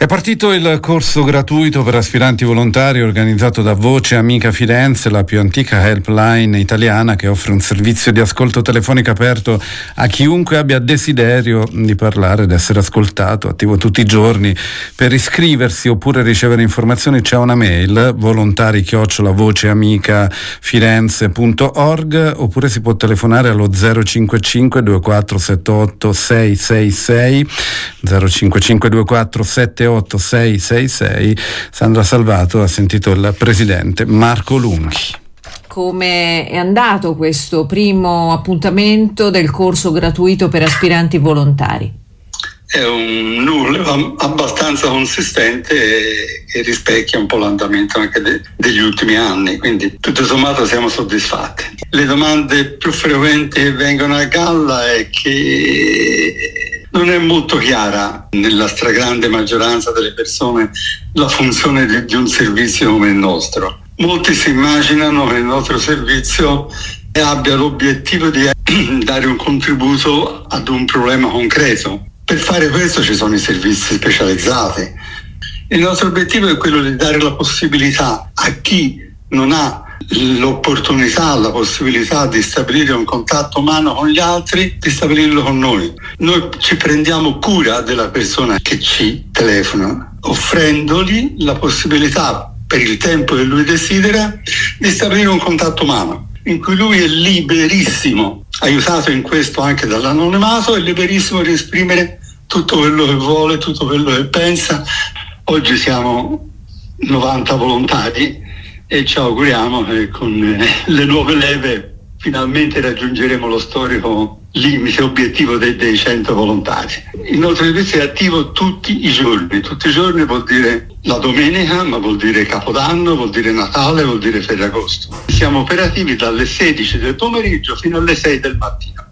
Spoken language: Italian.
È partito il corso gratuito per aspiranti volontari organizzato da Voce Amica Firenze, la più antica helpline italiana che offre un servizio di ascolto telefonico aperto a chiunque abbia desiderio di parlare ed essere ascoltato, attivo tutti i giorni. Per iscriversi oppure ricevere informazioni c'è una mail, volontari@amicafirenze.org, oppure si può telefonare allo 055 2478 666 055 2478 666. Sandra Salvato ha sentito il presidente Marco Lunghi. Come è andato questo primo appuntamento del corso gratuito per aspiranti volontari? È un nulla abbastanza consistente che rispecchia un po' l'andamento anche degli ultimi anni, quindi tutto sommato siamo soddisfatti. Le domande più frequenti che vengono a galla è che non è molto chiara nella stragrande maggioranza delle persone la funzione di un servizio come il nostro. Molti si immaginano che il nostro servizio abbia l'obiettivo di dare un contributo ad un problema concreto. Per fare questo ci sono i servizi specializzati. Il nostro obiettivo è quello di dare la possibilità a chi non ha l'opportunità, la possibilità di stabilire un contatto umano con gli altri, di stabilirlo con noi. Noi ci prendiamo cura della persona che ci telefona, offrendogli la possibilità, per il tempo che lui desidera, di stabilire un contatto umano, in cui lui è liberissimo, aiutato in questo anche dall'anonimato, è liberissimo di esprimere tutto quello che vuole, tutto quello che pensa. Oggi siamo 90 volontari e ci auguriamo che con le nuove leve finalmente raggiungeremo lo storico limite obiettivo dei 100 volontari. Il nostro servizio è attivo tutti i giorni vuol dire la domenica, ma vuol dire Capodanno, vuol dire Natale, vuol dire Ferragosto. Siamo operativi dalle 16 del pomeriggio fino alle 6 del mattino.